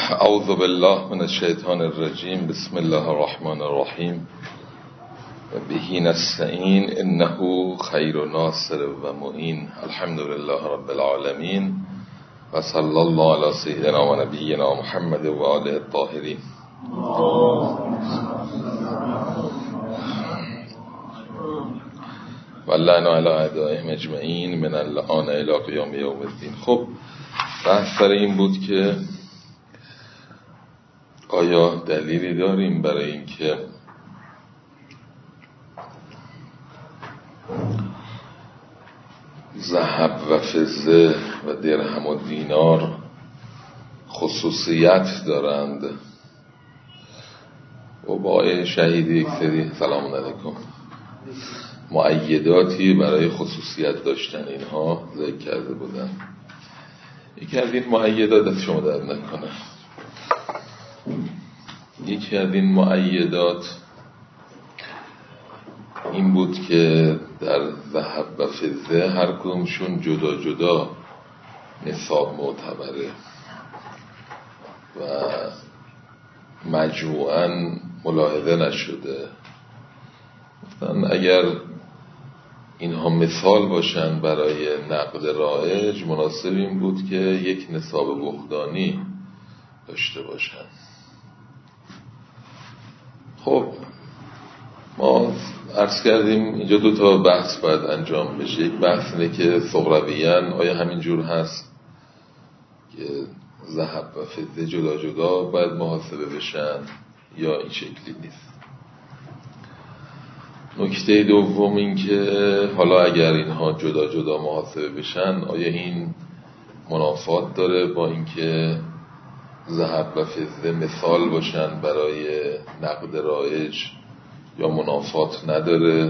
اعوذ بالله من الشیطان الرجیم. بسم الله الرحمن الرحیم. و بهی نستعین انه خیر ناصر و معین. الحمد لله رب العالمین و صلی الله علی سیدنا و نبینا محمد و آله الطاهرین. و لعنا علی اعدائهم اجمعین من الآن الی قیام یوم الدین. خب بحث سر این بود که آیا دلیلی داریم برای اینکه ذهب و فضه و درهم و دینار خصوصیت دارند؟ و با آیه شهیدی یک سری سلام علیکم مؤیداتی برای خصوصیت داشتن اینها ذکر کرده بودن. یکی از این مؤیدات از شما درد نکنه. یکی از این مؤیدات این بود که در ذهب و فضه هر کدومشون جدا جدا نصاب معتبره و مجموعاً ملاحظه نشده. اگر اینها مثال باشن برای نقد رایج، مناسب این بود که یک نصاب وحدانی داشته باشن. خب ما عرض کردیم اینجا دو تا بحث باید انجام بشه. یک بحث اینه که صغرویاً آیا همین جور هست که ذهب و فضه جدا جدا باید محاسبه بشن یا این شکلی نیست. نکته دوم این که حالا اگر اینها جدا جدا محاسبه بشن، آیا این منافات داره با اینکه ذهب و فضه مثال باشن برای نقد رایج یا منافات نداره؟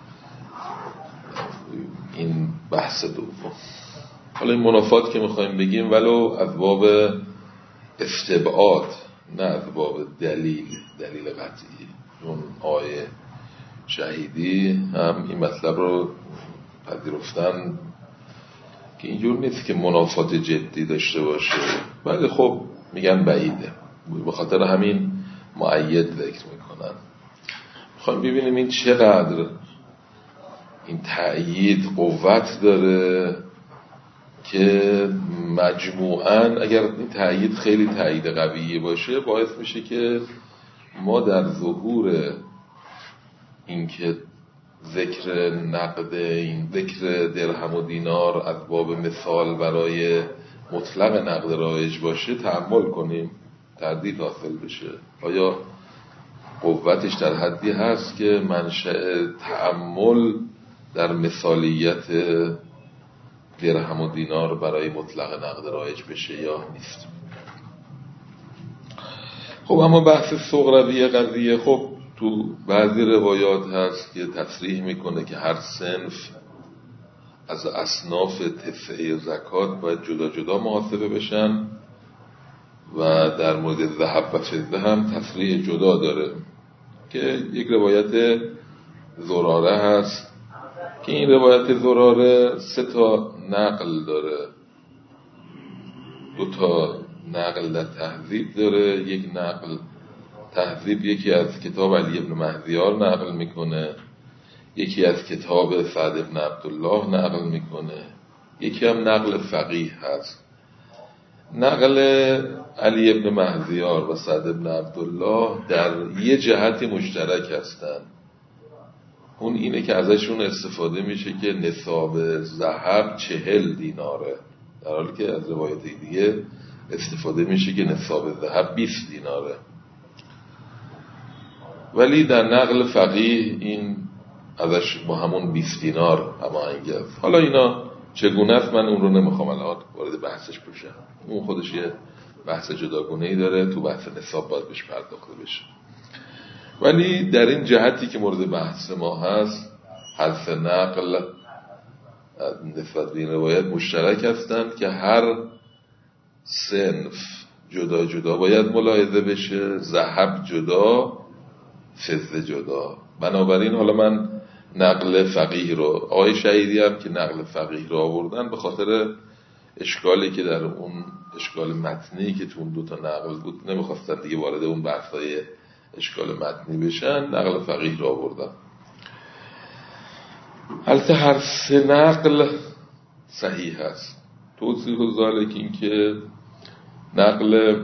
این بحث دوم. حالا این منافات که میخوایم بگیم ولو از باب استبعاد، نه از باب دلیل قطعی. اون آیه شهیدی هم این مطلب رو پذیرفتن که اینجور نیست که منافات جدی داشته باشه، ولی خب میگن بعیده، به خاطر همین مؤید ذکر میکنن. میخوایم ببینیم این چقدر این تأیید قوت داره که مجموعاً اگر این تأیید خیلی تأیید قویه باشه باعث میشه که ما در ظهور این که ذکر نقد، این ذکر درهم و دینار از باب مثال برای مطلق نقد رایج باشه تأمل کنیم، تردید حاصل بشه. آیا قوتش در حدی هست که منشأ تأمل در مثالیت درهم و دینار برای مطلق نقد رایج بشه یا نیست؟ خب اما بحث صغروی قضیه، خب تو بعضی روایات هست که تصریح میکنه که هر صنف از اصناف تسعه زکات باید جدا جدا محاسبه بشن و در مورد ذهب و فضه هم تصریح جدا داره که یک روایت زراره هست که این روایت زراره 3 تا نقل داره. 2 تا نقل در تهذیب داره. یک نقل تهذیب یکی از کتاب علی ابن مهدیار نقل میکنه، یکی از کتاب سعد ابن عبدالله نقل میکنه، یکی هم نقل فقیه هست. نقل علی ابن مهدیار و سعد ابن عبدالله در یه جهتی مشترک هستن. اون اینه که ازشون استفاده میشه که نصاب ذهب 40 دیناره، در حالی که از روایت دیگه استفاده میشه که نصاب ذهب 20 دیناره. ولی در نقل فقیه این ازش با همون 20 دینار هماهنگ است. حالا اینا چگونه است من اون رو نمیخوام الان وارد بحثش بشم، اون خودش یه بحث جداگونه‌ای داره، تو بحث نصاب باید بهش پرداخته بشه. ولی در این جهتی که مورد بحث ما هست، حذف نقل نسبت به این روایت مشترک هستند که هر صنف جدا جدا باید ملاحظه بشه، ذهب جدا، فضه جدا. بنابراین حالا من نقل فقیه رو، آقای شهیدی هم که نقل فقیه رو آوردن به خاطر اشکالی که در اون اشکال متنی که تو اون دوتا نقل بود نمیخواستن دیگه وارد اون بحثای اشکال متنی بشن، نقل فقیه را آوردن. البته هر سه نقل صحیح هست. توضیح ذالک این که نقل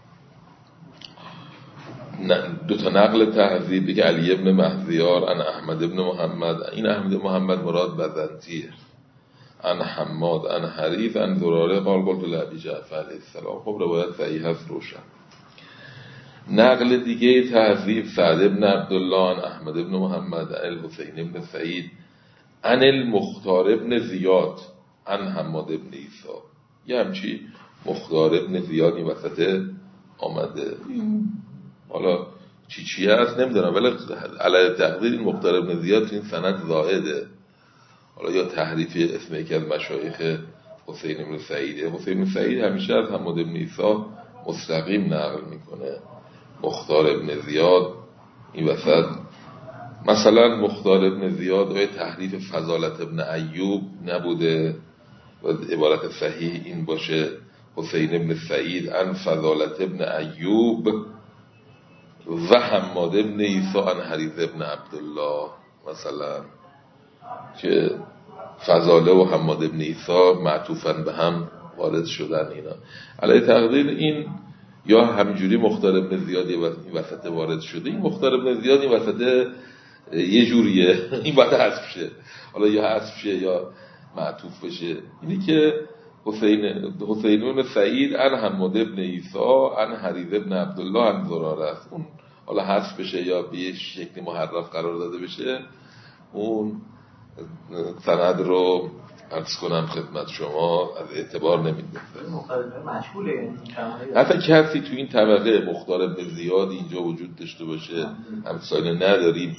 دوتا نقل تهذیب که علی ابن مهذیار عن احمد ابن محمد، این احمد محمد مراد بزنطیه، عن حماد عن حریث عن زراره قال قلت لابی جعفر علیه السلام. خب روایت صحیح هست، روشن. نقل دیگه تهذیب سعد ابن عبدالله عن احمد ابن محمد عن الحسین ابن سعید عن المختار ابن زیاد عن حماد ابن عیسی. یه همچی مختار ابن زیاد این وسط آمده، حالا چی هست نمیدونم، ولی علی تقدیر این مختار ابن زیاد تو این سند زائده. حالا یا تحریف اسم یکی از مشایخ حسین ابن سعیده. حسین ابن سعید همیشه از حماد ابن عیسی مستقیم نقل میکنه. مختار ابن زیاد این وسط، مثلا مختار ابن زیاد و تحریف فضالت ابن ایوب نبوده و عبارت صحیح این باشه حسین ابن سعید عن فضالت ابن ایوب و حماد ابن عیسی عن حریث ابن عبدالله، مثلا که فضاله و حماد ابن عیسی معطوفاً به هم وارد شدن. اینا علی تقدیر این یا همینجوری مختار ابن زیاد این وسط وارد شده، این مختار ابن زیاد این وسط یه جوریه، این باید حذف شه، حالا یا حذف شه یا معطوف بشه. اینی که حسین ابن سعید عن حماد ابن عیسی عن حریث ابن عبدالله عن زراره است، اون حالا حذف بشه یا به یه شکلی محرف قرار داده بشه، اون سند رو عرض کنم خدمت شما از اعتبار نمیده. حتی کسی تو این طبقه مختار ابن زیاد اینجا وجود داشته باشه همسایه نداریم،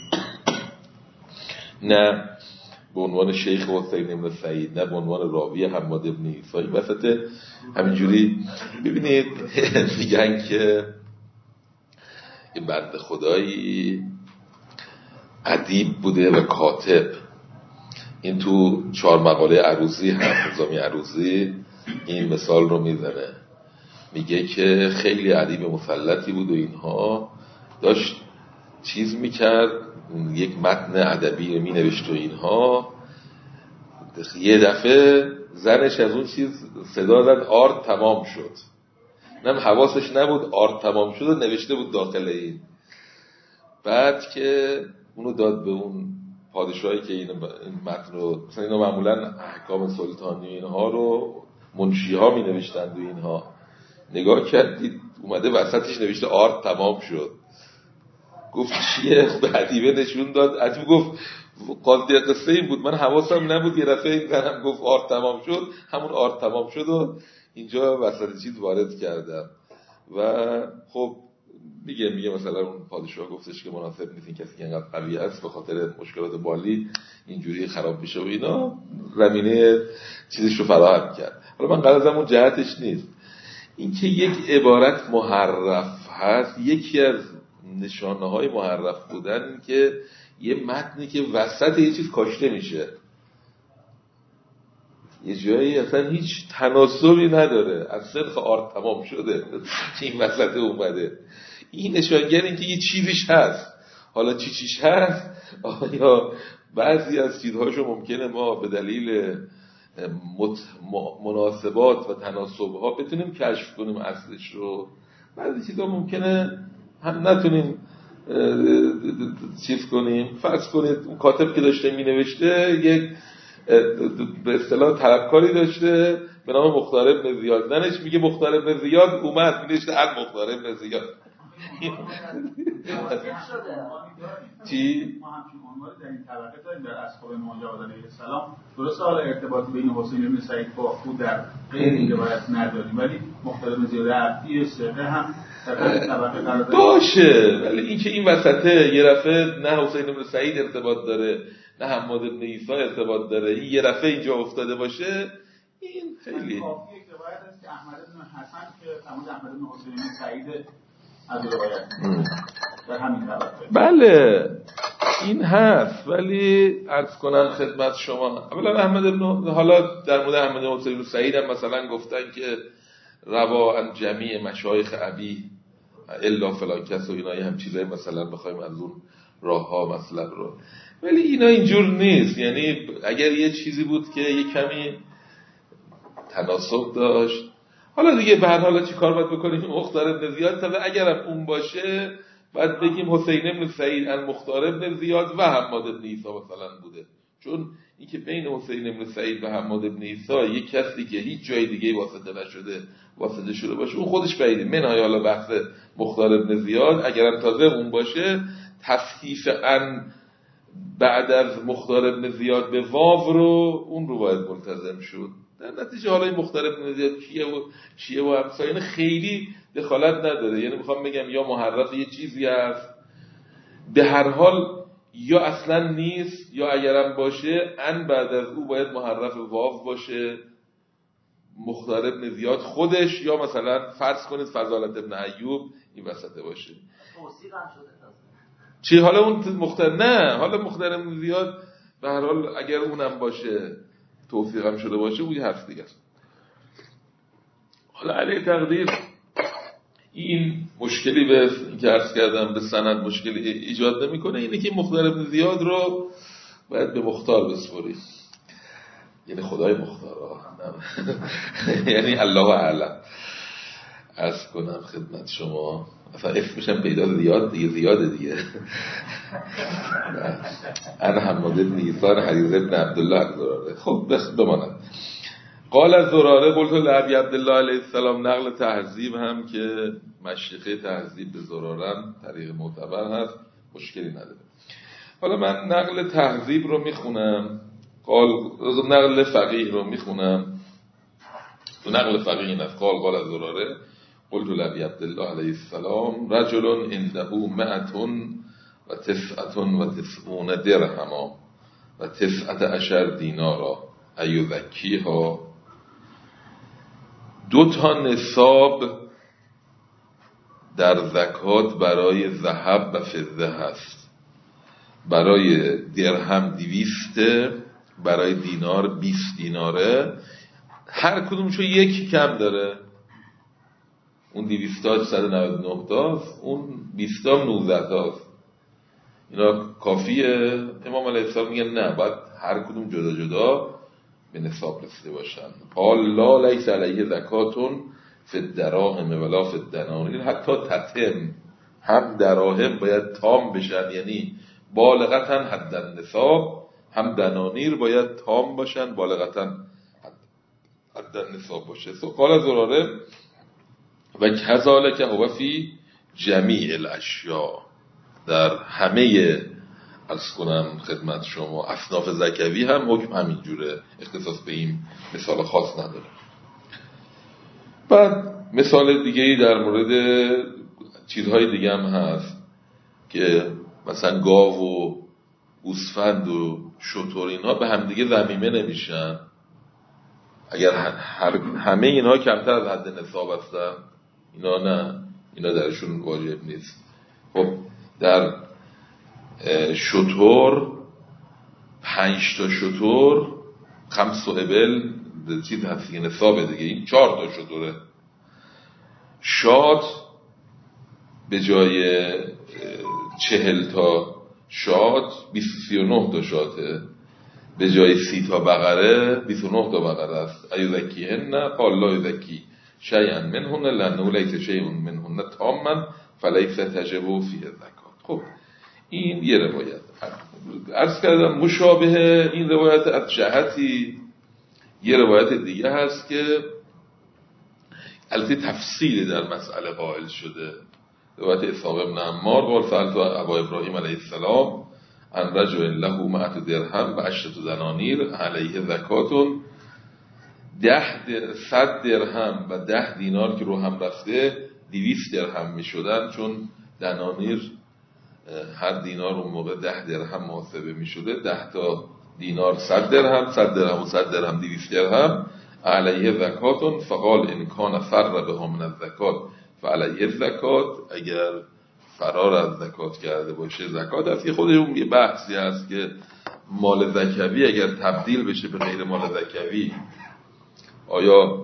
نه به عنوان شیخ حسین ابن سعید نه به عنوان راوی حماد ابن عیسی، این وسط همینجوری ببینید میگن که این بنده خدایی ادیب بوده و کاتب. این تو 4 مقاله عروضی هم نظامی عروضی این مثال رو میزنه، میگه که خیلی ادیب مسلطی بود و اینها داشت چیز میکرد، یک متن ادبی رو مینوشت و اینها، یه دفعه زنش از اون چیز صدا زد آرد تمام شد، نم حواسش نبود آرد تمام شد و نوشته بود داخل این. بعد که اونو داد به اون پادشاهی که این متن رو، مثلا اینا معمولا احکام سلطانی اینها رو منشی ها می نوشتند و اینها، نگاه کردید اومده وسطش نوشته آرد تمام شد. گفت چیه؟ به ادیبه نشون داد، ادیب گفت قاضی قصه این بود، من حواسم نبود، یه دفعه این زنم گفت آرد تمام شد، همون آرد تمام شد و اینجا وسط چیز وارد کردم. و خب میگه مثلا اون پادشاه گفتش که مناسب نیست این کسی که انقدر قوی است به خاطر مشکلات بالی اینجوری خراب بشه و اینا، زمینه چیزش رو فراهم کرد. حالا من غرضم اون جهتش نیست، این که یک عبارت محرف هست، یکی از نشانه های محرف بودن این که یه متنی که وسط یه چیز کاشته میشه، یه جایی اصلا هیچ تناسبی نداره، از صدق آرد تمام شده این وسط اومده، این نشانگر این که یه چیزیش هست. حالا چیش هست؟ آیا بعضی از چیزهاشو ممکنه ما به دلیل مناسبات و تناسبها بتونیم کشف کنیم اصلش رو، بعضی چیزها ممکنه هم نتونیم چیز کنیم. فرض کنید اون کاتب که داشته می نوشته یک به اصطلاح طلبکاری داشته به نام مختار ابن زیاد، زنش میگه مختار ابن زیاد اومد می نوشته مختار ابن زیاد. چی؟ ما همچین عنوانی در این طبقه داریم در اصحاب مجاهد علیه السلام. درسته حالا ارتباطی بین حسین ابن سعید با خود در غیر این روایت نداریم، ولی مختار ابن زیاد عبدی ثقه هم در این طبقه قرار داره باشه، ولی این که این وسطه یه رفعه نه حسین ابن سعید ارتباط داره نه حماد ابن عیسی ارتباط داره، این یه رفعه اینجا افتاده باشه، این خیلی کافیه که روایت است که احمد بن حسن که تمام احمد بن حسین بن سعید از روایت در همین طبقه. بله این هست، ولی عرض کنم خدمت شما اولا حالا در مورد احمد بن حسین سعید هم مثلا گفتن که روا عن جمیع مشایخ ابی الا فلان کس و اینا هم چیزای مثلا بخوایم از اون راه ها مثلا رو، ولی اینا اینجور نیست. یعنی اگر یه چیزی بود که یه کمی تناسب داشت، حالا دیگه به هر حال چی کار باید بکنیم؟ مختار ابن زیاد تا اگرم اون باشه بعد بگیم حسین ابن سعید المختار ابن زیاد و حماد ابن عیسی مثلا بوده، چون این که بین حسین ابن سعید و حماد ابن عیسی یک کسی که هیچ جای دیگه واسطه شده باشه اون خودش بعیده. منهای حالا بحث مختار ابن زیاد اگرم تازه اون باشه، تصحیف ان بعد از مختار ابن زیاد به واو رو اون رو باید ملتزم شد. در نتیجه حالا این مختار ابن زیاد چیه و همسایه خیلی دخالت نداره. یعنی میخوام بگم یا محرف یه چیزی هست، به هر حال یا اصلا نیست، یا اگرم باشه ان بعد از او باید محرف واو باشه مختار ابن زیاد خودش، یا مثلا فرض کنید فضالت ابن ایوب این وسطه باشه. توصیق هم شده چی حالا اون مختار نه، حالا مختار ابن زیاد به هر حال اگر اونم باشه توفیق هم شده باشه اون یه حرف دیگه است. حالا علی تقدیر این مشکلی به که عرض کردم به سند مشکلی ایجاد نمیکنه، اینه که مختار ابن زیاد رو باید به مختار بسپاری، یعنی خدای مختار یعنی الله اعلم. عرض کنم خدمت شما اصلا اسمش هم پیدا زیاده دیگه انا حماد بن عیسی حریز ابن عبدالله الزراره. خب بس بماند. قال الزراره قلت لابی عبدالله علیه السلام، نقل تهذیب هم که مشیخه تهذیب به زرارم طریق معتبر هست، مشکلی نداره. حالا من نقل تهذیب رو میخونم، نقل فقیه رو میخونم. تو نقل فقیه این است: قال الزراره قلت لابی عبدالله علیه السلام رجل عنده 199 درهما و 19 دینارا ایزکیها. 2 نصاب در زکات برای ذهب و فضه هست، برای درهم 200، برای دینار 20 دیناره، هر کدومشو یکی کم داره. اون 200 تا 199 تاست، اون 20 تا 19 تاست. اینا کافیه؟ امام علیه السلام میگن نه، باید هر کدوم جدا جدا به نصاب رسیده باشن. قال لا لیس علیه زکاتون فی الدراهم ولا فی الدنانیر حتی تتم، هم دراهم باید تام بشن یعنی بالغتاً حد النصاب، هم دنانیر باید تام باشن بالغتاً حد النصاب باشه. قال زراره و کذالک هو فی جمیع الاشیاء، در همه عرض کنم خدمت شما اصناف زکوی هم حکم همین جوره، اختصاص به این مثال خاص نداره. بعد مثال دیگه‌ای در مورد چیزهای دیگه هم هست که مثلا گاو و گوسفند و شتر اینها به هم دیگه ضمیمه نمیشن اگر همه اینها کمتر از حد نصاب هستن، اینا نه، اینا درشون واجب نیست. خب در شتر 5 تا شتر 5 ابل چیز هست که نصابه دیگه، این 4 تا شتره. شاد به جای 40 تا شاد 39 تا شاته، به جای 30 تا بقره 29 تا بقره است. ایزکیهن قال لا یزکی شیئا منهن لانه لیس شیء منهن تاما فلیس تجب فیه زکات. خب این یه روایت. عرض کردم مشابه این روایت از جهتی یه روایت دیگه هست که البته تفصیلی در مسئله قائل شده. روایت اسحاق ابن عمار قال سألت ابا ابراهیم علیه السلام عن رجل له 100 درهم و 10 دنانیر علیه زکاتون. 100 درهم و 10 دینار که رو هم رفته 200 درهم می شدن، چون دنانیر هر دینار اون موقع 10 درهم محاسبه می شده. 10 تا دینار 100 درهم، 100 درهم و 100 درهم 200 درهم علیه زکاتون. فقال ان کان فر بها من الزکات فعلیه الزکات، اگر فرار از زکات کرده باشه زکات هست. که خودشون یه بحثی هست که مال زکوی اگر تبدیل بشه به غیر مال زکوی آیا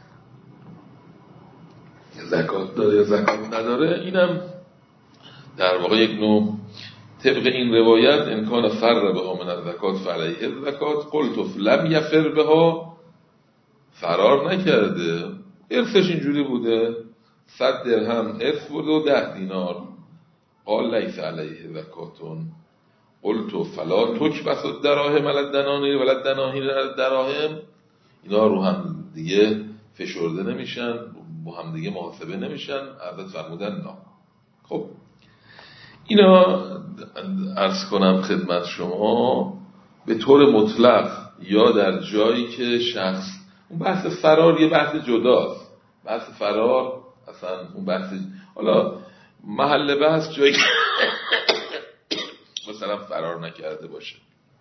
زکات داره یا زکات نداره. اینم در واقع یک نوع طبق این روایت امکان فر بها من الزکات فعلیه الزکات قلت لم یفر بها، فرار نکرده، ارثش اینجوری بوده 100 درهم ارث بوده و 10 دینار. قال لیس علیه زکاتون قلت فلا تکبس الدراهم علی الدنانیر ولا الدنانیر علی الدراهم. اینا رو هم دیگه فشرده نمیشن، با هم دیگه محاسبه نمیشن. حضرت فرمودن نه. خب اینا عرض کنم خدمت شما به طور مطلق یا در جایی که شخص، اون بحث فرار یه بحث جداست. بحث فرار اصلا اون بحث، حالا محل بحث جایی مثلا فرار نکرده باشه.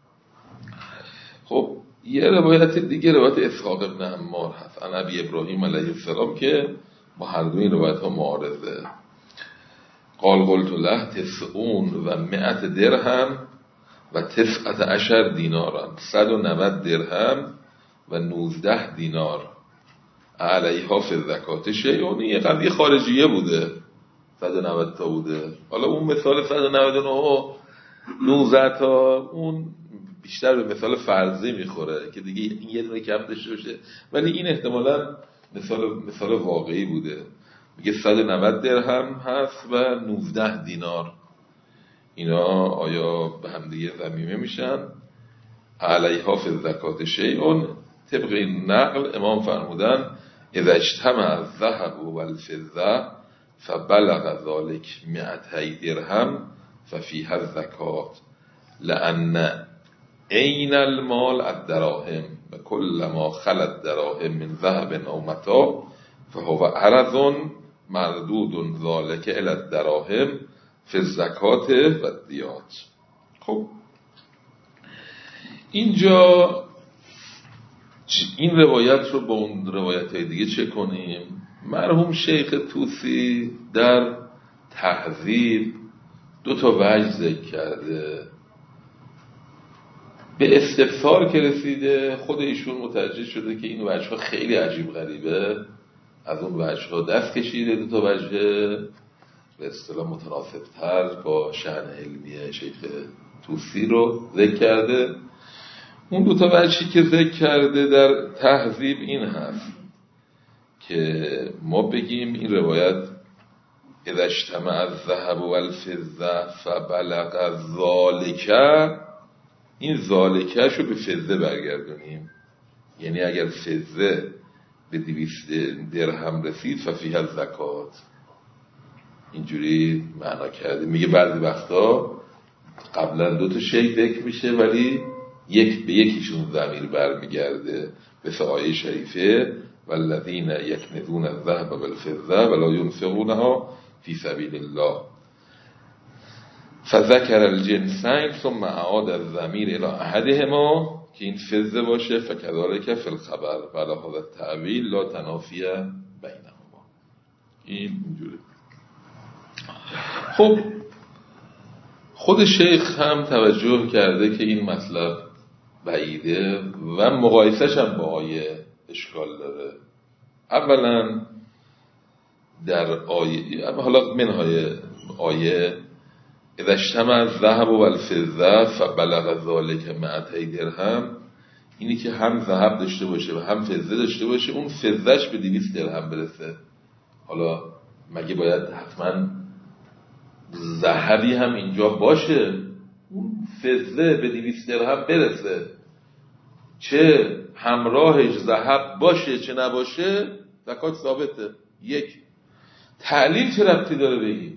خب یه روایت دیگه روایت اسحاق ابن عمار هست عن ابی ابراهیم علیه السلام که با هر دوی روایت ها معارضه. قال قلت له 900 درهم و 19 دینارا، 190 درهم و 19 دینار علیها فی الزکات شیء. یه قضیه خارجیه بوده، 190 تا بوده. حالا اون مثال 199 19 تا اون بیشتر به مثال فرضی میخوره که دیگه این یه دونه کم داشته باشه، ولی این احتمالاً مثال واقعی بوده. میگه 190 درهم هست و 19 دینار. اینا آیا به هم دیگه ضمیمه میشن؟ علیها فی الزکات شیء. طبق این نقل امام فرمودن اذا اجتمع الذهب والفضه فبلغ ذلك 200 درهم ففيها الزکات لأن عین المال الدراهم و کل ما خلا الدراهم من ذهب او متاع فهو عرض مردود ذلك الی الدراهم فی الزکات و الدیات. خب اینجا این روایت رو با اون روایت های دیگه چه کنیم؟ مرحوم شیخ طوسی در تهذیب 2 وجه ذکر کرده. به استفسار که رسیده خود ایشون متوجه شده که این وجه‌ها خیلی عجیب غریبه، از اون وجه‌ها دست کشیده. 2 وجه به اصطلاح متناسب‌تر با شأن علمی شیخ طوسی رو ذکر کرده. اون 2 وجهی که ذکر کرده در تهذیب این هست که ما بگیم این روایت اذا اجتمع الذهب والفضه فبلغ ذلك، این ذالکش رو به فضه برگردونیم، یعنی اگر فضه به 200 درهم رسید ففیها الزکات. اینجوری معنا کرده. میگه بعضی وقتا قبلا 2 شی ذکر میشه ولی به یکیشون ضمیر برمیگرده، مثل آیه شریفه والذین یکنزون الذهب والفضه ولا ينفقونها فی سبیل الله فذکر الجنسین ثم اعاد الضمیر الى احدهما که این فضه باشه فکذالک فی الخبر ولا هذا التأویل لا تنافی بینهما. اینجوری. خب خود شیخ هم توجه کرده که این مطلب بعیده و مقایسش هم با آیه اشکال داره. اولا در آیه، حالا منهای آیه اذا اجتمع الذهب والفضه فبلغ ذلك 200 درهم، اینی که هم ذهب داشته باشه و هم فضه داشته باشه، اون فضهش به 200 درهم برسه. حالا مگه باید حتما ذهبی هم اینجا باشه؟ اون فضه به 200 درهم برسه، چه همراهش ذهب باشه چه نباشه زکات ثابته. یک تعلیل چه ربطی داره بگیم؟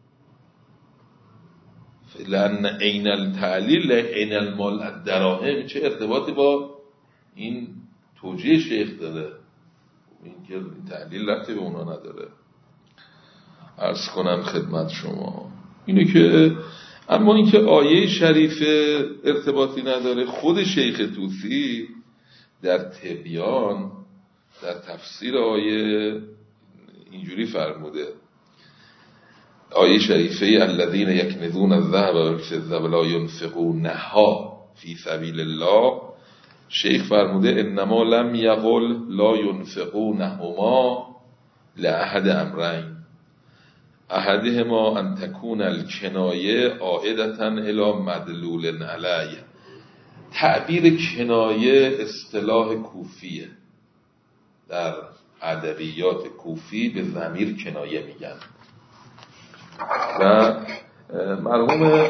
لأن عین التعلیل عین المال الدراهم، چه ارتباطی با این توجیه شیخ داره؟ این که تعلیل ربطی به اونا نداره. عرض کنم خدمت شما اینه که اما اینکه آیه شریفه ارتباطی نداره، خود شیخ طوسی در تبیان در تفسیر آیه اینجوری فرموده آیه شریفه الذین یکنزون الذهب والفضة ولا ينفقونها فی سبیل الله، شیخ فرموده انما لم یقل لا ينفقونهما لأحد امرین احدهما ان تكون الکنایه عائدة الی مدلول علیه. تعبیر کنایه اصطلاح کوفیه، در ادبیات کوفی به ضمیر کنایه میگن و مرحوم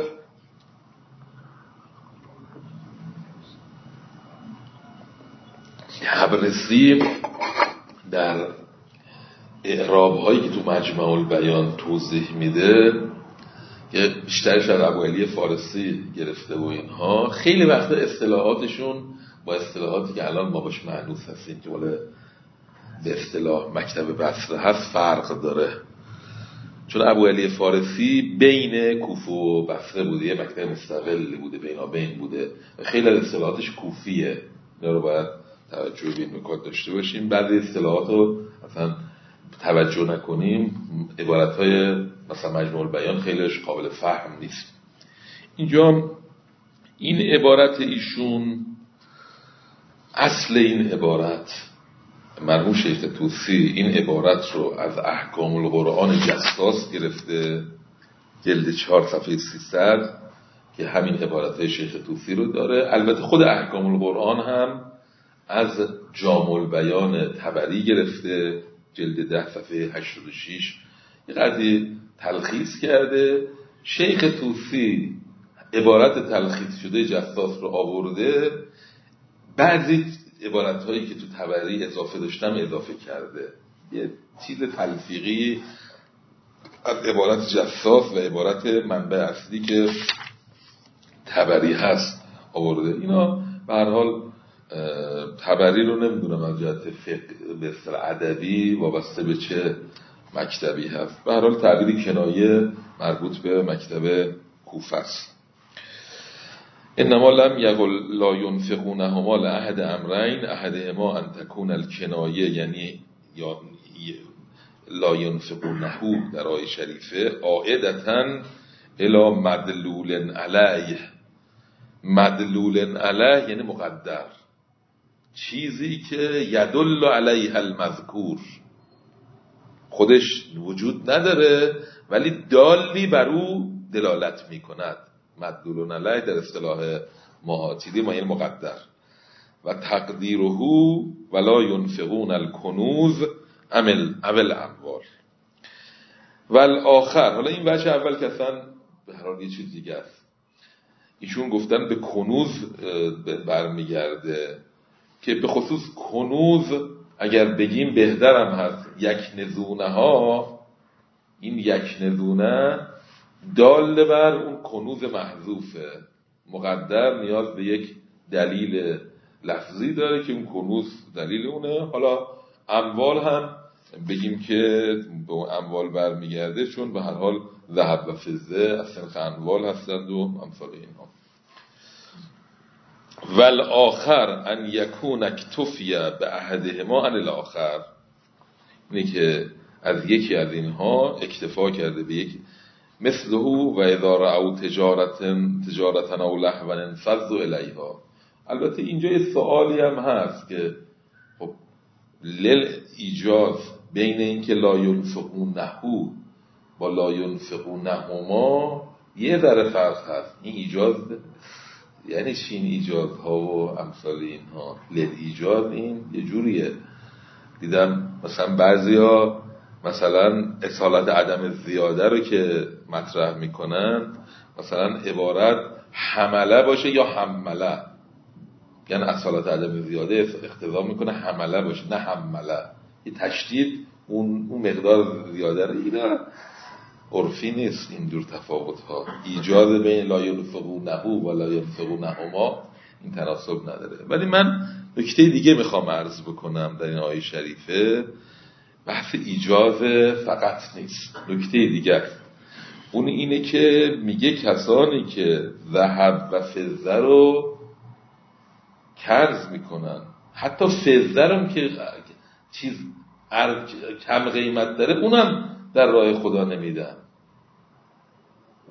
حبرسی در اعراب هایی که تو مجمع البیان توضیح میده که بیشترش از ابوعلی فارسی گرفته و اینها، خیلی وقتا اصطلاحاتشون با اصطلاحاتی که الان ما باش معنوس هستیم که ولی به اصطلاح مکتب بصره هست فرق داره، چون ابوعلی فارسی بین کوفه و بصره بوده، یه مکتب مستقلی بوده، بین بوده، خیلی از اصطلاحاتش کوفیه. اینا رو باید توجه به این نکات داشته باشیم. بعضی اصطلاحات رو مثلا توجه نکنیم، عبارت‌های مثلا مجموع البیان خیلیش قابل فهم نیست. اینجا این عبارت ایشون، اصل این عبارت، مرحوم شیخ طوسی این عبارت رو از احکام القرآن جساس گرفته، جلد 4 صفحه 300 که همین عبارت‌های شیخ طوسی رو داره. البته خود احکام القرآن هم از جامع البیان طبری گرفته، جلد 10 صفحه 86 یه قضیه تلخیص کرده. شیخ طوسی عبارت تلخیص شده جساس رو آورده، بعضی عبارت هایی که تو طبری اضافه داشتم اضافه کرده، یه چیز تلفیقی از عبارت جساس و عبارت منبع اصلی که طبری هست آورده. اینا به هر حال طبری رو نمیدونم از جهت فقه به اصطلاح ادبی وابسته به چه مکتبی هست، به هر حال تعبیر کنایه مربوط به مکتب کوفه است. انما لم یقل لا ينفقونهما لأحد امرین احدهما ان تكون الکنایه، یعنی لا ينفقونه در آیه شریفه عائدة الی مدلول علیه. مدلول علیه یعنی مقدر، چیزی که یدل علیه المذکور، خودش وجود نداره ولی دالی بر او دلالت میکند. مدلول علیه در اصطلاح ما چیزی ما یعنی مقدر. و تقدیره ولا ينفقون الکنوز اول اموال. والآخر، حالا این وجه اول که اصلا به هر حال یه چیز دیگه است، ایشون گفتن به کنوز برمیگرده که به خصوص کنوز اگر بگیم بهترم هست. یکنزونه ها، این یکنزونه دال بر اون کنوز محذوفه، مقدر نیاز به یک دلیل لفظی داره که اون کنوز دلیل اونه. حالا اموال هم بگیم که به اموال برمیگرده چون به هر حال ذهب و فضه از صنف اموال هستند و امثال اینها. والآخر ان یکون اکتفی به احدهما عن الاخر، اینه که از یکی از اینها اکتفا کرده به یک مثله و اذا رأوا تجارتا او لهوا انفضوا الیها. البته اینجا یه سوالی هم هست که خب ایجاز بین این که لا ينفقونه با لا ينفقونهما یه ذره فرق هست. این ایجاز یعنی چین ایجازها و امثال اینها، ایجاز این یه جوریه. دیدم مثلا بعضیا مثلا اصالت عدم زیاده رو که مطرح میکنن، مثلا عبارت حمله باشه یا حمله، یعنی اصالت عدم زیاده اقتضا میکنه حمله باشه نه حمله، یه تشدید اون مقدار زیاده رو. اینا عرفی نیست اینجور تفاوت ها. ایجاز بین لا ينفقونه و لا ينفقونهما این تناسب نداره. ولی من نکته دیگه میخوام عرض بکنم در این آیه شریفه، بحث ایجاز فقط نیست، نکته دیگه است. اون اینه که میگه کسانی که ذهب و فضه رو کنز میکنن، حتی فضه رو که چیز کم قیمت داره اونم در راه خدا نمیدن.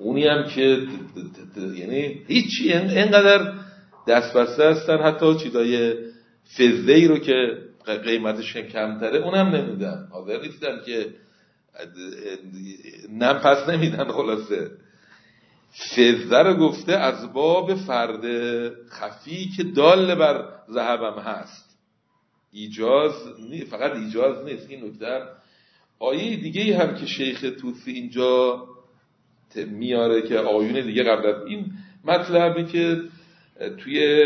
اونی هم که یعنی هیچی اینقدر دست بسته هستن، حتی چیزای فضه‌ای رو که قیمتش کمتره اونم نمیدن، حاضر نیستن که نم پس نمیدن. خلاصه فضه رو گفته از باب فرد خفی که دال بر ذهبم هست، ایجاز فقط ایجاز نیست. این نکته آیه دیگه هم که شیخ توسی اینجا میاره که آیون دیگه قبل از این مطلبی که توی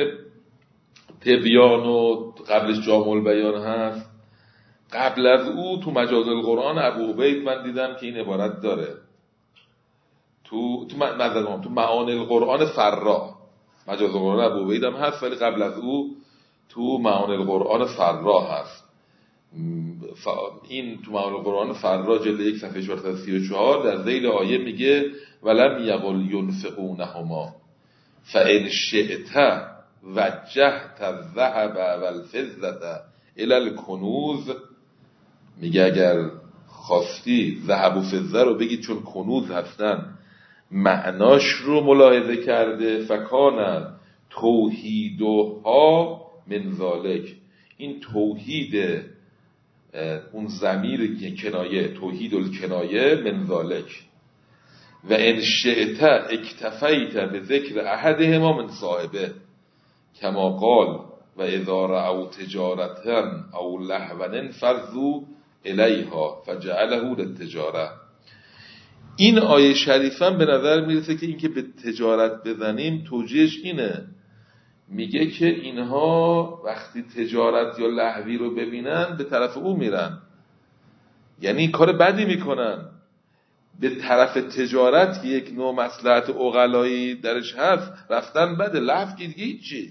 تبیان و قبلش جامع البیان هست، قبل از او تو مجاز القرآن ابو عبید من دیدم که این عبارت داره، تو معانی القرآن فرا، مجاز القرآن ابو عبید هم هست ولی قبل از او تو معانی القرآن فرا هست. این تو معانی القرآن فرا جلد 1 صفحه 434 در ذیل آیه میگه ولم یقل ینفقونهما فان شئت وجهت الذهب والفضة الی الکنوز، میگه اگر خواستی ذهب و فضه رو بگید چون کنوز هستن، معناش رو ملاحظه کرده فکان توحیدها من ذالک، این توحید اون ضمیر کنایه، توحید الکنایه من ذالک، و ان شئت اکتفیت به ذکر احدهما من صاحبه کما قال و اذا رأوا تجارتا او لهوا انفضوا الیها فجعله للتجاره. این آیه شریفه به نظر میرسه که این که به تجارت بزنیم توجیهش اینه، میگه که اینها وقتی تجارت یا لهوی رو ببینن به طرف او میرن، یعنی کار بدی میکنن به طرف تجارت که یک نوع مصلحت عقلایی درش هست رفتن بده. لهو که دیگه هیچی،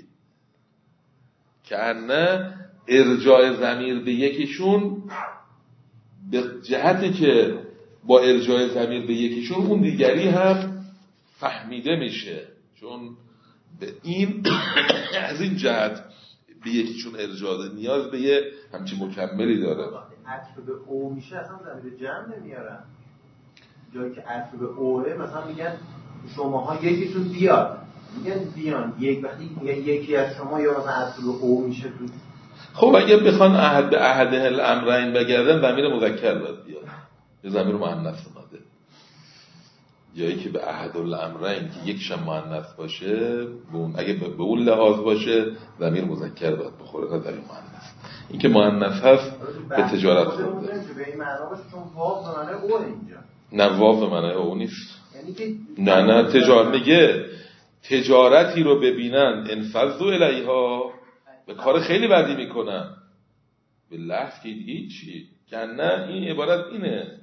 که نه ارجاع ضمیر به یکیشون به جهتی که با ارجاع ضمیر به یکیشون اون دیگری هم فهمیده میشه، چون به این از این جهت به یکیشون ارجاع ده، نیاز به یه همچین مکملی داره. عطف به او میشه اصلا ضمیر جمع نمیارن، جایی که عطف به اوه مثلا میگن شماها یکیتون بیاد، میگن بیان یک، وقتی میگن یکی از شما یا مثلا عطف به او میشه تو. خب اگه بخوان احد به احد الامرین بگردن ضمیر مذکر باید بیاد، یه ضمیر مؤنث اومده، جایی که به احد الامرین که یکشم مؤنث باشه اگه به اون لحاظ باشه ضمیر مذکر باید بخوره تا ضمیر مؤنث. این که مؤنث هست به تجارت خورده. به این معنا باشه چون واو به معنی او اینجا. نه واو به معنی او نیست. یعنی که نه تجارت میگه تجارتی رو ببینن انفضوا الیها، به کار خیلی بدی میکنن، به لفظ که هیچی که نه. این عبارت اینه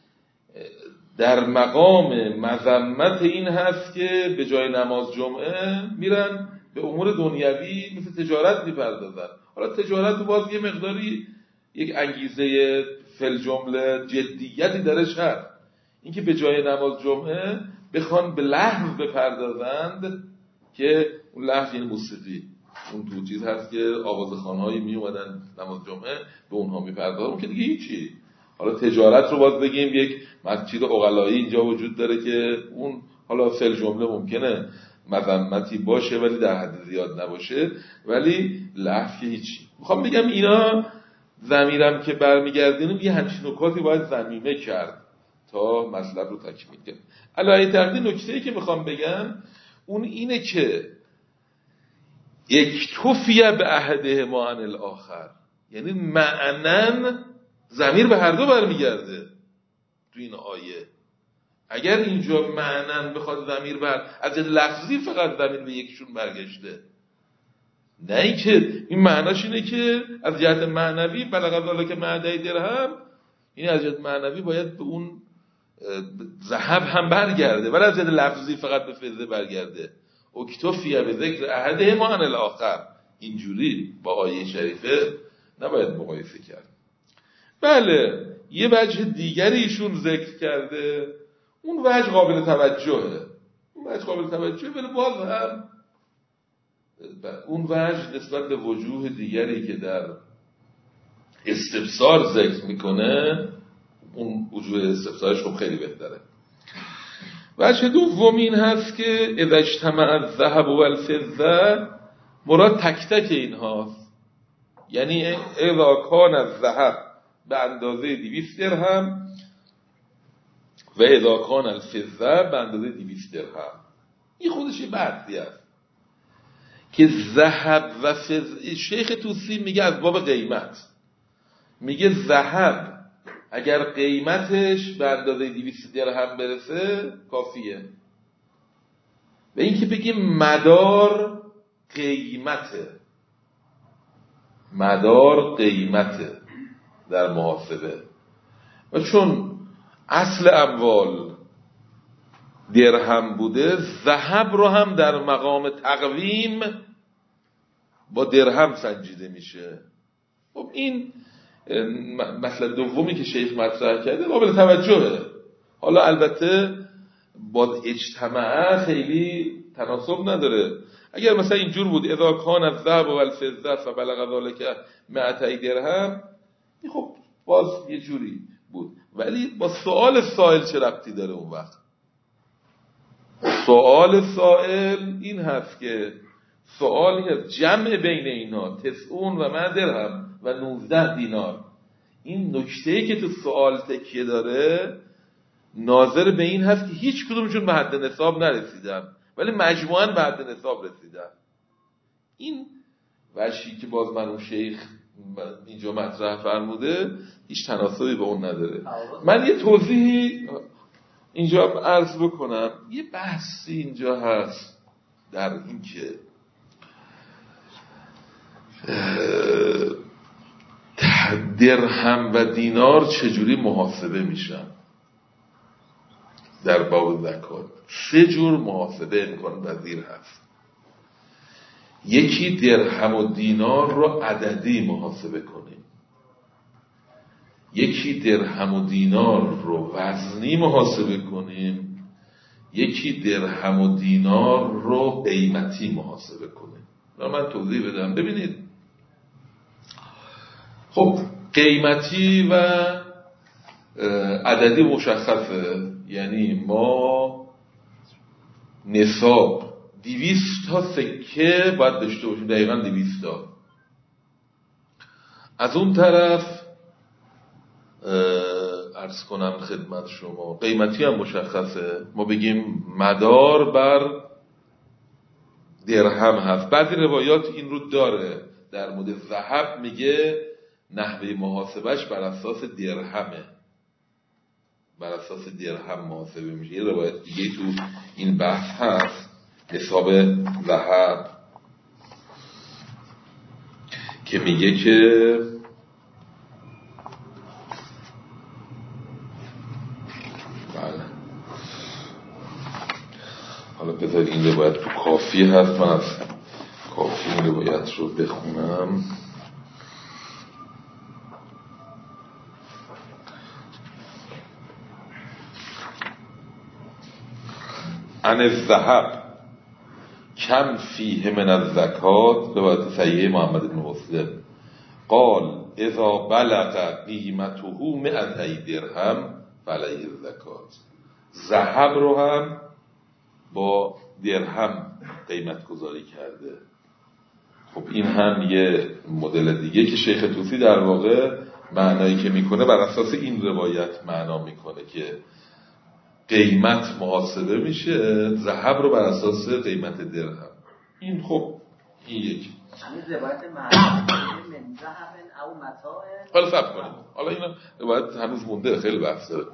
در مقام مذمت این هست که به جای نماز جمعه میرن به امور دنیوی مثل تجارت میپردازن. حالا تجارت رو باز یه مقداری یک انگیزه فل جمله جدیتی درش هست، این که به جای نماز جمعه بخوان به لهو بپردازند که اون لهو یعنی موسیقی، اون تو چیز هست که آوازخوان‌هایی می اومدن نماز جمعه به اونها میپردازن، اون که دیگه هیچی. حالا تجارت رو باز بگیم یک مسجد عقلایی اینجا وجود داره که اون حالا فل جمله ممکنه مذمتی باشه ولی در حد زیاد نباشه، ولی لهو که هیچی. میخوام بگم اینا ضمیرم که برمیگردیم یه همچین نکاتی باید ضمیمه کرد تا مطلب رو تکمیل کنیم. علاوه بر این نکته‌ای که میخوام بگم اون اینه که یک توفیه به عهده ما عن الاخر، یعنی معنن ضمیر به هر دو برمیگرده تو این آیه. اگر اینجا معنن بخواد ضمیر بر از لفظی فقط ضمیر به یکشون برگشته، نه اینکه این معناش اینه که از جهت معنوی بلغ ذالک معدی درهم، این از جهت معنوی باید به اون ذهب هم برگرده، ولی از جهت لفظی فقط به فضه برگرده. اکتفیه به ذکر احده ما عن الاخر، اینجوری با آیه شریفه نباید مقایسه کرد. بله یه وجه دیگری ایشون ذکر کرده، اون وجه قابل توجهه، ولی باز هم اون وجه نسبت به وجوه دیگری که در استفسار ذکر میکنه، اون وجوه استفسارش خب خیلی بهتره. وجه دوم این هست که اذا اجتمع الذهب والفضه مراد تک تک اینهاست، یعنی اذا کان الذهب به اندازه 200 درهم و اذا کان الفضه به اندازه 200 درهم. این خودش یه بحثی است که ذهب و فضه، شیخ طوسی میگه از باب قیمت، میگه ذهب اگر قیمتش به اندازه 200 درهم برسه کافیه، و این که بگیم مدار قیمته در محاسبه، و چون اصل اموال درهم بوده، ذهب رو هم در مقام تقویم با درهم سنجیده میشه. خب این مسئله دومی که شیخ مطرح کرده قابل توجهه. حالا البته با اجتماع خیلی تناسب نداره. اگر مثلا اینجور بود اذا کان الذهب والفضه فبلغ ذلك 200 درهم، خب باز یه جوری بود، ولی با سوال سائل چه ربطی داره؟ اون وقت سوال سائل این هست که سوالی هست جمع بین اینا 90 و 100 درهم و 19 دینار. این نکته‌ای که تو سوال تکیه داره ناظر به این هست که هیچ کدومشون به حد نصاب نرسیدن، ولی مجموعاً به حد نصاب رسیدن. این وجهی که باز مرحوم شیخ اینجا مطرح فرموده هیچ تناسبی به اون نداره. من یه توضیحی اینجا عرض بکنم. یه بحثی اینجا هست در این که درهم و دینار چجوری محاسبه میشن در باب زکات. 3 جور محاسبه امکان پذیر هست. یکی درهم و دینار رو عددی محاسبه کنیم، یکی درهم و دینار رو وزنی محاسبه کنیم، یکی درهم و دینار رو قیمتی محاسبه کنیم. من توضیح بدم. ببینید، خب قیمتی و عددی مشخصه، یعنی ما نصاب 200 تا سکه باید داشته باشیم، دقیقاً 200 تا. از اون طرف عرض کنم خدمت شما قیمتی هم مشخصه، ما بگیم مدار بر درهم هست. بعضی روایات این رو داره در مورد ذهب، میگه نحوه محاسبهش بر اساس درهمه، بر اساس درهم محاسبه میشه. یه روایت دیگه تو این بحث هست حساب ذهب که میگه که بله، حالا بذارید این روایت تو کافی هست، من از کافی این روایت رو بخونم. عن الذهب کم فیه من الزکات، روایت صحیح محمد بن مسلم، قال اذا بلغ قیمته 200 درهم فعلیه الزکات. ذهب رو هم با درهم قیمت گذاری کرده. خب این هم یه مدل دیگه که شیخ طوسی در واقع معنایی که میکنه بر اساس این روایت معنا میکنه که قیمت محاسبه میشه، ذهب رو بر اساس قیمت درهم. این خب این یکی همین روایت معنی من ذهب او متاع. حالا صبر کنیم، حالا اینا روایت هنوز مونده، خیلی بحث داره.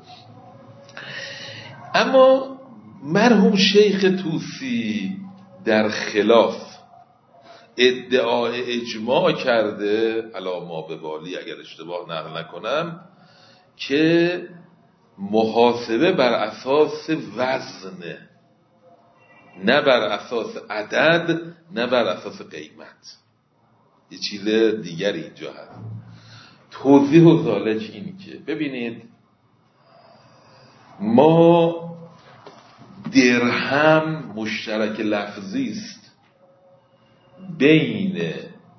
اما مرحوم شیخ طوسی در خلاف ادعای اجماع کرده، علا ما به بالی اگر اشتباه نقل نکنم، که محاسبه بر اساس وزن، نه بر اساس عدد، نه بر اساس قیمت. یه چیز دیگری اینجا هست. توضیح و ذالک این که ببینید، ما درهم مشترک لفظی است بین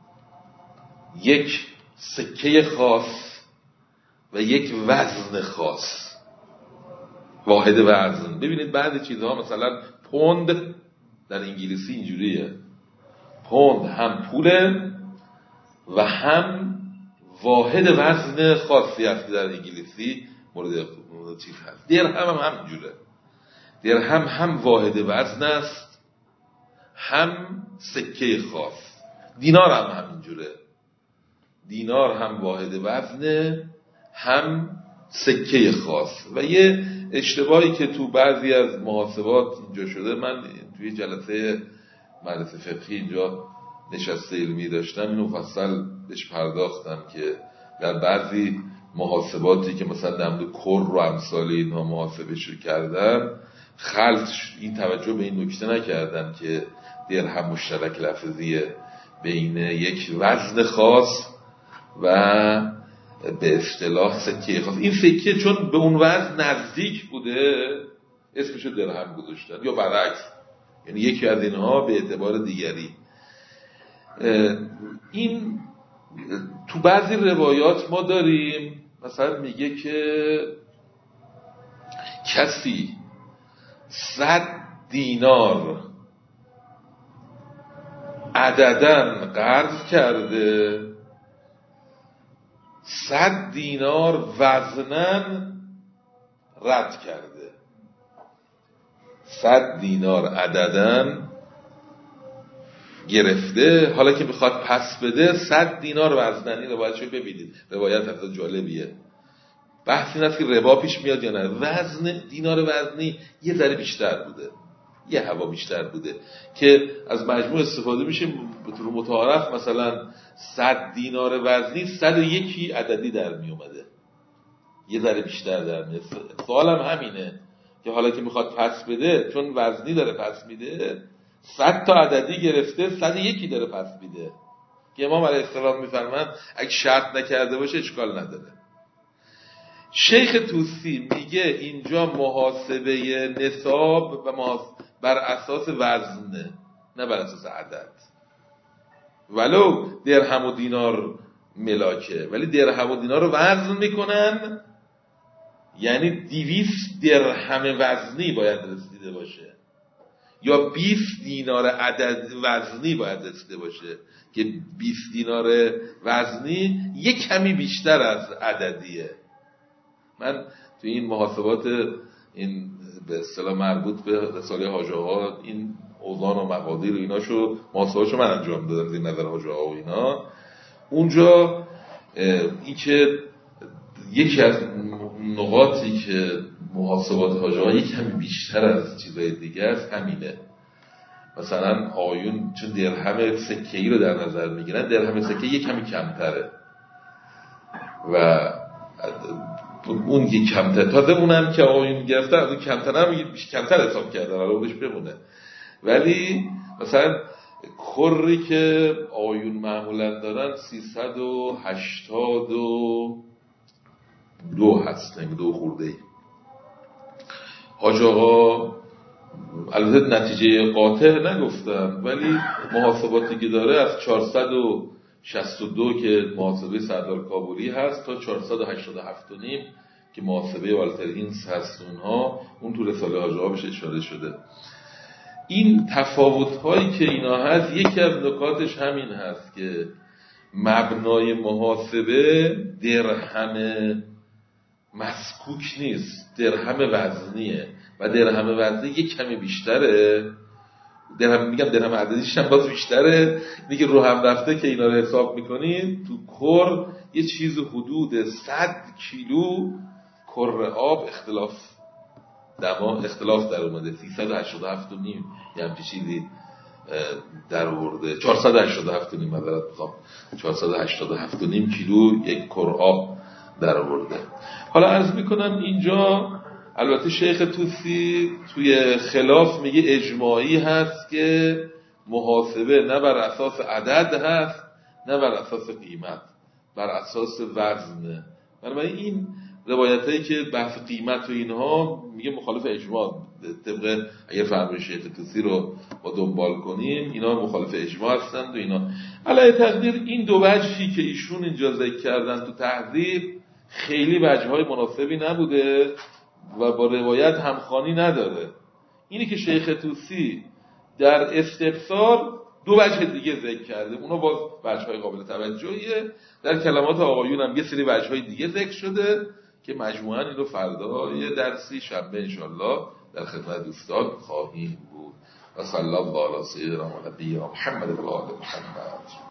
یک سکه خاص و یک وزن خاص. واحد وزن. ببینید بعضی چیزها مثلا پوند در انگلیسی اینجوریه، پوند هم پوله و هم واحد وزن خاصی هست که در انگلیسی مورد چیز هست. درهم هم همینجوره، درهم هم واحد وزن است هم سکه خاص. دینار هم همینجوره، دینار هم واحد وزنه هم سکه خاص. و یه اشتباهی که تو بعضی از محاسبات اینجا شده، من توی جلسه مدرسه فقهی اینجا نشسته علمی داشتم، اینو مفصل بهش پرداختم که در بعضی محاسباتی که مثلا در مورد کر و امثال اینها محاسبه کردن، خلط این توجه به این نکته نکردن که درهم مشترک لفظیه بین یک وزن خاص و به اصطلاح سکه خاص. این سکه چون به اون وزن نزدیک بوده اسمشو درهم گذاشتن، یا برعکس، یعنی یکی از اینها به اعتبار دیگری. این تو بعضی روایات ما داریم مثلا میگه که کسی 100 دینار عدداً قرض کرده، 100 دینار وزناً رد کرده. 100 دینار عدداً گرفته، حالا که میخواد پس بده 100 دینار وزنن. این روایتشو ببینید، روایت اصلا جالبیه. بحث این است که ربا پیش میاد یا نه. وزن دینار وزنی یه ذره بیشتر بوده، یه هوا بیشتر بوده که از مجموع استفاده میشه به طور متعارف. مثلا 100 دینار وزنی 101 عددی در می اومده، یه ذره بیشتر در میاد. سوالم همینه که حالا که میخواد پس بده، چون وزنی داره پس میده، 100 تا عددی گرفته 101 داره پس میده، که امام علیه السلام میفرمایند اگه شرط نکرده باشه اشکال نداره. شیخ طوسی میگه اینجا محاسبه نصاب و بر اساس وزن، نه بر اساس عدد. ولو درهم و دینار ملاکه، ولی درهم و دینار رو وزن میکنن، یعنی 200 درهم وزنی باید رسیده باشه یا 20 دینار عدد وزنی باید رسیده باشه، که 20 دینار وزنی یک کمی بیشتر از عددیه. من تو این محاسبات این به اصطلاح مربوط به رساله حاج آقا، این اوزان و مقادیر و ایناشو محاسباتشو من انجام دادم زیر نظر حاج آقا و اینا. اونجا این که یکی از نقاطی که محاسبات حاج آقا یک کمی بیشتر از چیزای دیگه است همینه. مثلا آیون چون درهم سکه‌ای رو در نظر میگیرن، درهم سکه یک کمی کمتره و اون یک کمتر، تازه اونم که آیون گرفتن از اون کمتر هم کمتر حساب کردن، حالا اونش بمونه. ولی مثلا کری که آیون معمولا دارن 382 هست، یعنی 2 خورده. حاج آقا البته نتیجه قاطع نگفتم، ولی محاسباتی که داره از 462 که محاسبه سردار کابلی هست تا 487.5 که محاسبه والتر هینز هست، اون تو رساله حاج آقا بهش اشاره شده. این تفاوت‌هایی که اینا هست، یکی از نکاتش همین هست که مبنای محاسبه درهم مسکوک نیست، درهم وزنیه و درهم وزنی یک کمی بیشتره. درهم عددیش هم باز بیشتره. دیگه رو هم رفته که اینا رو حساب میکنین، تو کر یه چیز حدود 100 کیلو کر آب اختلاف در اومده. 387.5 یه همچی چیزی در آورده. 487.5 معذرت میخوام، 487.5 کیلو یک کر آب در آورده. حالا عرض میکنم اینجا البته شیخ طوسی توی خلاف میگه اجماعی هست که محاسبه نه بر اساس عدد هست نه بر اساس قیمت، بر اساس وزنه. بنابراین این روایتایی که بحث قیمت و اینها میگه مخالف اجماع. طبق اگر فرمایش شیخ طوسی رو با دنبال کنیم، اینا مخالف اجماع هستند و اینا. علی تقدیر این دو وجهی که ایشون اینجا ذکر کردن تو تحذیر خیلی وجه‌های مناسبی نبوده. و با روایت همخوانی نداره. اینی که شیخ طوسی در استبصار دو وجه دیگه ذکر کرده، اونا باز وجه‌های قابل توجهیه. در کلمات آقایون هم یه سری وجه‌های دیگه ذکر شده که مجموعاً اینو فردا یه درسی شنبه انشالله در خدمت دوستان خواهیم بود. و صلی الله علی سیدنا محمد و آل محمد.